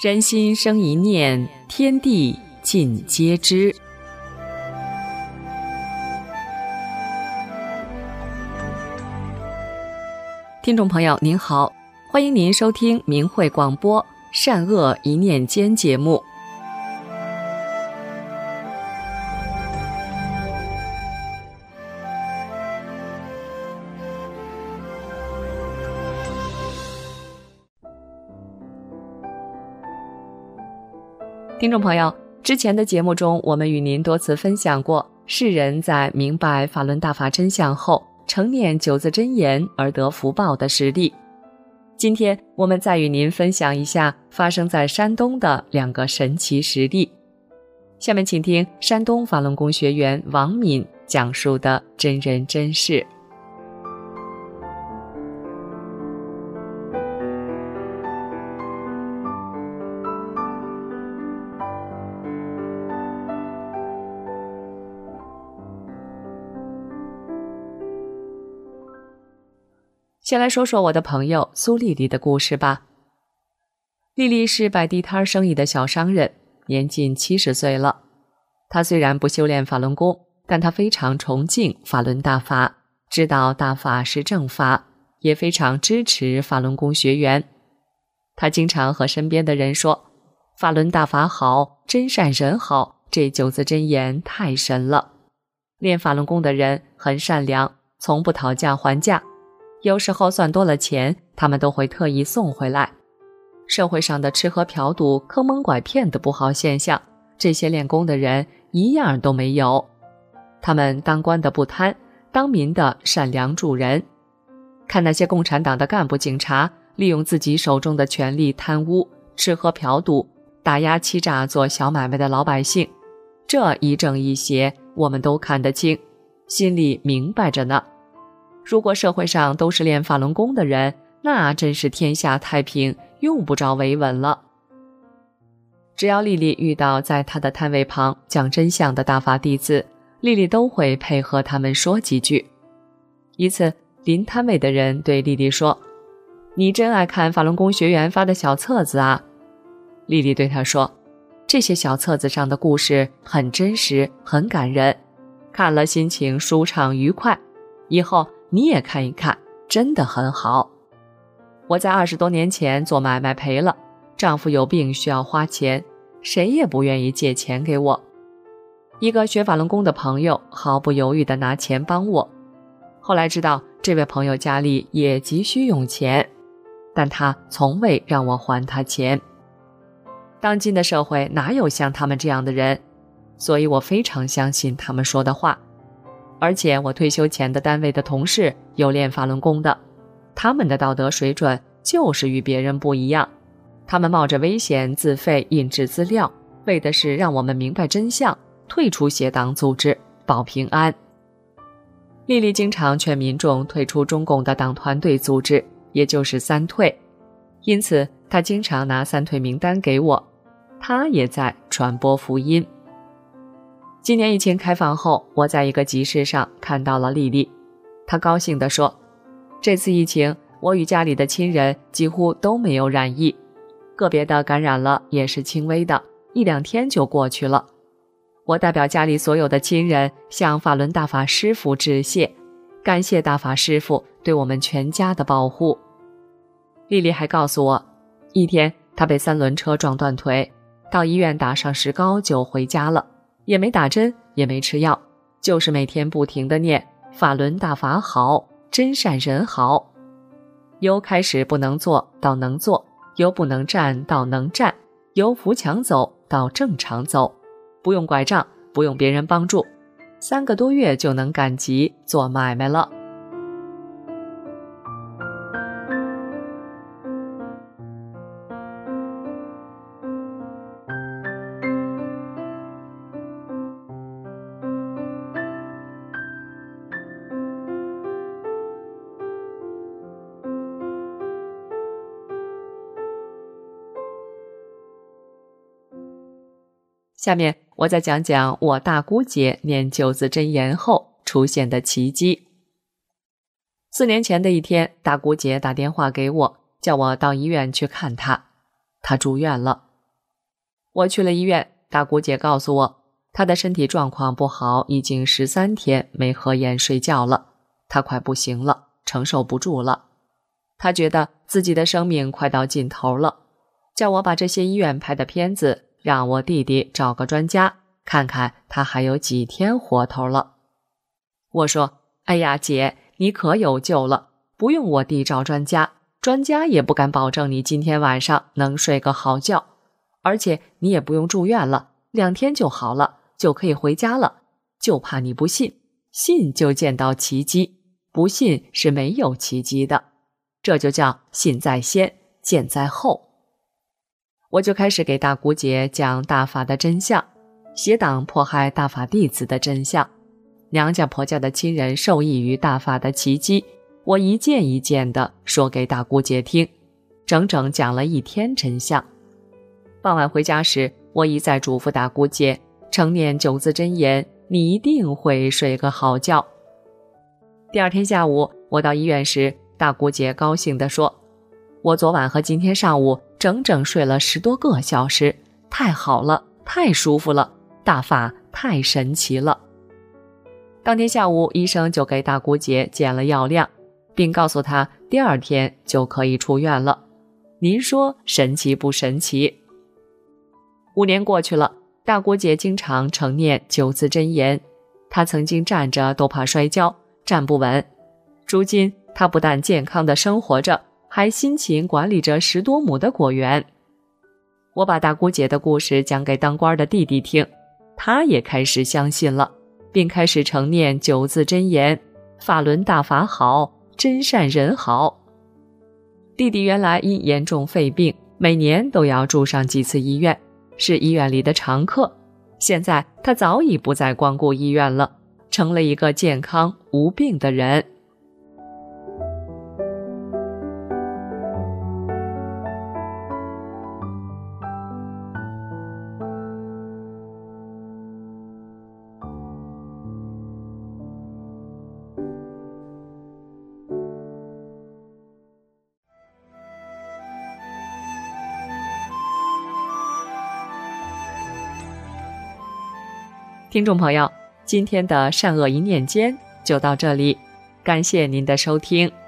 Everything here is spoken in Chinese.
人心生一念，天地尽皆知。听众朋友您好，欢迎您收听明慧广播善恶一念间节目。听众朋友，之前的节目中，我们与您多次分享过世人在明白法轮大法真相后，承念九字真言而得福报的实例。今天我们再与您分享一下发生在山东的两个神奇实例。下面请听山东法轮功学员王敏讲述的真人真事。先来说说我的朋友苏丽丽的故事吧。丽丽是摆地摊生意的小商人，年近70岁了。她虽然不修炼法轮功，但她非常崇敬法轮大法，知道大法是正法，也非常支持法轮功学员。她经常和身边的人说，法轮大法好，真善人好，这九字真言太神了。练法轮功的人很善良，从不讨价还价，有时候算多了钱，他们都会特意送回来。社会上的吃喝嫖赌、坑蒙拐骗的不好现象，这些练功的人一样都没有。他们当官的不贪，当民的善良助人。看那些共产党的干部警察利用自己手中的权力贪污、吃喝嫖赌，打压欺诈做小买卖的老百姓，这一正一邪我们都看得清，心里明白着呢。如果社会上都是练法轮功的人，那真是天下太平，用不着维稳了。只要丽丽遇到在她的摊位旁讲真相的大法弟子，丽丽都会配合他们说几句。一次，临摊位的人对丽丽说，你真爱看法轮功学员发的小册子啊。丽丽对他说，这些小册子上的故事很真实，很感人，看了心情舒畅愉快，以后你也看一看，真的很好。我在20多年前做买卖赔了，丈夫有病需要花钱，谁也不愿意借钱给我。一个学法轮功的朋友毫不犹豫地拿钱帮我。后来知道这位朋友家里也急需用钱，但他从未让我还他钱。当今的社会哪有像他们这样的人？所以我非常相信他们说的话。而且我退休前的单位的同事有练法轮功的，他们的道德水准就是与别人不一样。他们冒着危险自费印制资料，为的是让我们明白真相，退出邪党组织，保平安。丽丽经常劝民众退出中共的党团队组织，也就是三退，因此她经常拿三退名单给我，她也在传播福音。今年疫情开放后，我在一个集市上看到了丽丽，她高兴地说，这次疫情我与家里的亲人几乎都没有染疫，个别的感染了也是轻微的，1-2天就过去了。我代表家里所有的亲人向法轮大法师父致谢，感谢大法师父对我们全家的保护。丽丽还告诉我，一天她被3轮车撞断腿，到医院打上石膏就回家了，也没打针，也没吃药，就是每天不停地念法轮大法好，真善人好。由开始不能坐到能坐，由不能站到能站，由扶墙走到正常走，不用拐杖，不用别人帮助，3个多月就能赶集做买卖了。下面我再讲讲我大姑姐念九字真言后出现的奇迹。4年前的一天，大姑姐打电话给我，叫我到医院去看她。她住院了， 我去了医院，大姑姐告诉我，她的身体状况不好，已经13天没合眼睡觉了，她快不行了，承受不住了。她觉得自己的生命快到尽头了，叫我把这些医院拍的片子让我弟弟找个专家，看看他还有几天活头了。我说，哎呀姐，你可有救了，不用我弟找专家，专家也不敢保证你今天晚上能睡个好觉，而且你也不用住院了，2天就好了，就可以回家了，就怕你不信，信就见到奇迹，不信是没有奇迹的，这就叫信在先，见在后。我就开始给大姑姐讲大法的真相，邪党迫害大法弟子的真相，娘家婆家的亲人受益于大法的奇迹，我一件一件地说给大姑姐听，整整讲了1天真相。傍晚回家时，我一再嘱咐大姑姐，常念9字真言，你一定会睡个好觉。第2天下午，我到医院时，大姑姐高兴地说，我昨晚和今天上午整整睡了10多个小时，太好了，太舒服了，大法太神奇了。当天下午，医生就给大姑姐减了药量，并告诉她第2天就可以出院了。您说神奇不神奇？5年过去了，大姑姐经常承念9字真言，她曾经站着都怕摔跤，站不稳。如今她不但健康地生活着，还辛勤管理着10多亩的果园。我把大姑姐的故事讲给当官的弟弟听，他也开始相信了，并开始承念9字真言，法轮大法好，真善人好。弟弟原来因严重肺病，每年都要住上几次医院，是医院里的常客。现在他早已不再光顾医院了，成了一个健康无病的人。听众朋友，今天的善恶一念间就到这里，感谢您的收听。